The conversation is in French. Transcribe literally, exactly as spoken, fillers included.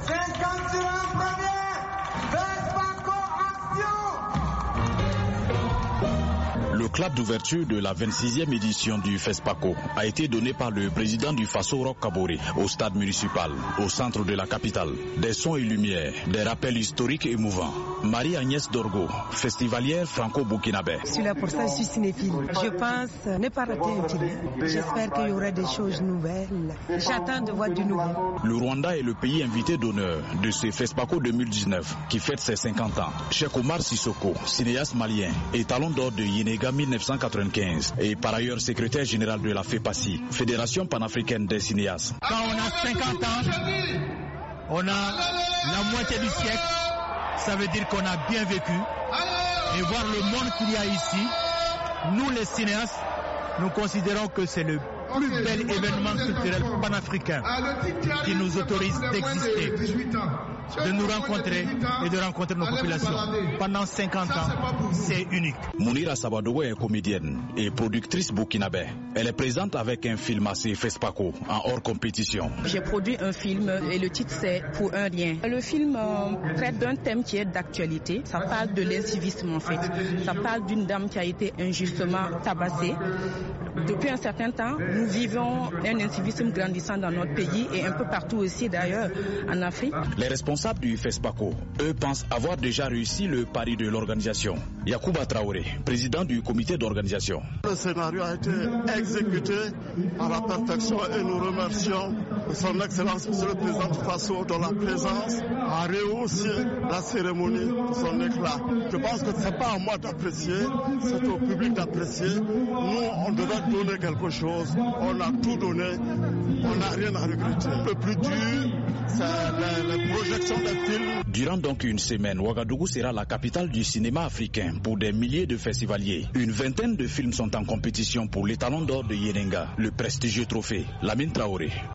cinquante sur un premier. FESPACO Action. Le clap d'ouverture de la vingt-sixième édition du FESPACO a été donné par le président du Faso Roch Kaboré au stade municipal, au centre de la capitale. Des sons et lumières, des rappels historiques émouvants. Marie-Agnès Dorgo, festivalière franco-burkinabé. Je suis là pour ça, je suis cinéphile. Je pense ne pas rater un film. J'espère qu'il y aura des choses nouvelles. J'attends de voir du nouveau. Le Rwanda est le pays invité d'honneur de ce FESPACO deux mille dix-neuf qui fête ses cinquante ans. Cheikh Omar Sissoko, cinéaste malien et talon d'or de Yenega mille neuf cent quatre-vingt-quinze et par ailleurs secrétaire général de la FEPACI, Fédération panafricaine des cinéastes. Quand on a cinquante ans, on a la moitié du siècle. Ça veut dire qu'on a bien vécu et voir le monde qu'il y a ici. Nous les cinéastes, nous considérons que c'est le plus bel événement culturel panafricain qui nous autorise d'exister, de nous rencontrer et de rencontrer nos populations. Pendant cinquante ans, c'est unique. Mounira Sabadogo est comédienne et productrice burkinabé. Elle est présente avec un film à ces FESPACO en hors compétition. J'ai produit un film et le titre c'est Pour un rien. Le film euh, traite d'un thème qui est d'actualité. Ça parle de l'incivisme en fait. Ça parle d'une dame qui a été injustement tabassée. Depuis un certain temps, nous vivons un incivisme grandissant dans notre pays et un peu partout aussi d'ailleurs en Afrique. Les responsables du FESPACO, eux, pensent avoir déjà réussi le pari de l'organisation. Yacouba Traoré, président du comité d'organisation. Le scénario a été exécuté à la perfection et nous remercions son Excellence Monsieur le Président du Faso dont la présence a rehaussé la cérémonie de son éclat. Je pense que ce n'est pas à moi d'apprécier, c'est au public d'apprécier. Nous, on devait donner quelque chose, on a tout donné, on n'a rien à regretter. Le plus dur, c'est les, les projections des films. Durant donc une semaine, Ouagadougou sera la capitale du cinéma africain pour des milliers de festivaliers. Une vingtaine de films sont en compétition pour les talons d'or de Yenenga, le prestigieux trophée. Lamine Traoré.